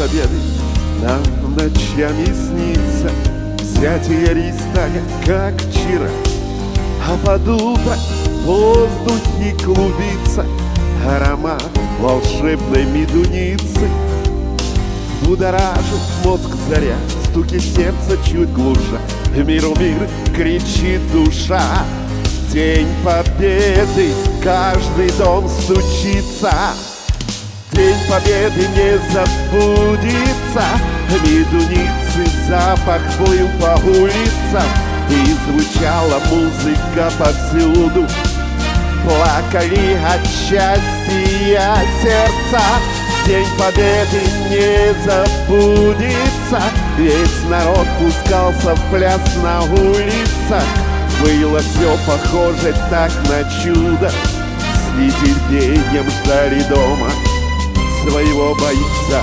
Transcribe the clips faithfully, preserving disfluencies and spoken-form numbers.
победы нам ночами снится, взятие листая, как вчера, а под утро в воздухе клубится аромат волшебной медуницы. Будоражит мозг заря, стуки сердца чуть глуша, миру мир кричит душа. День победы, каждый дом стучится. День победы не забудется, медуницы запах плыл по улицам, и звучала музыка повсюду. Плакали от счастья сердца. День победы не забудется, весь народ пускался в пляс на улицах. Было все похоже так на чудо, с нетерпением ждали дома своего бойца.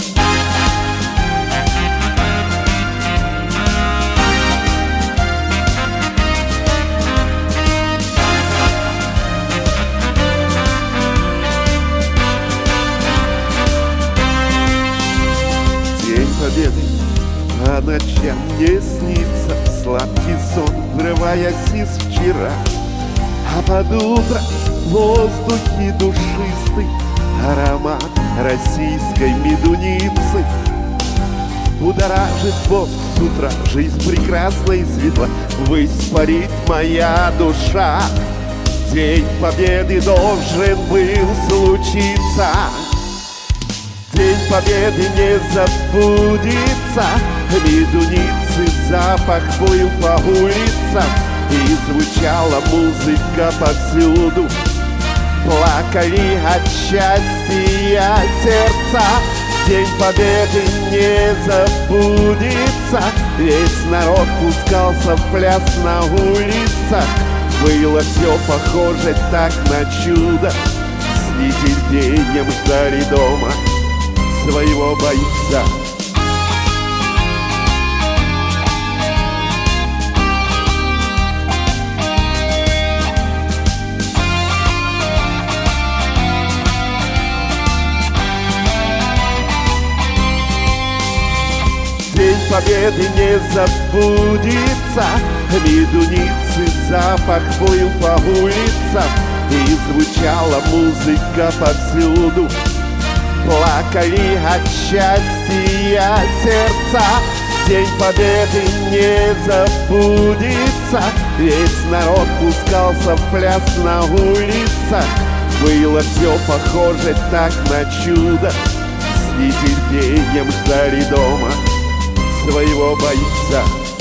День победы по ночам не снится, сладкий сон, врываясь из вчера, а под утро в воздухе душистый аромат российской медуницы. Будоражит мозг с утра, жизнь прекрасна и светла, ввысь парит моя душа. День победы должен был случиться. День победы не забудется, медуницы запах плыл по улицам, и звучала музыка повсюду. Плакали от счастья сердца. День победы не забудется, весь народ пускался в пляс на улицах. Было все похоже так на чудо, с нетерпением ждали дома своего бойца. День победы не забудется, медуницы запах плыл по улицам, и звучала музыка повсюду. Плакали от счастья сердца. День победы не забудется, весь народ пускался в пляс на улицах. Было все похоже так на чудо, с нетерпением ждали дома своего бойца.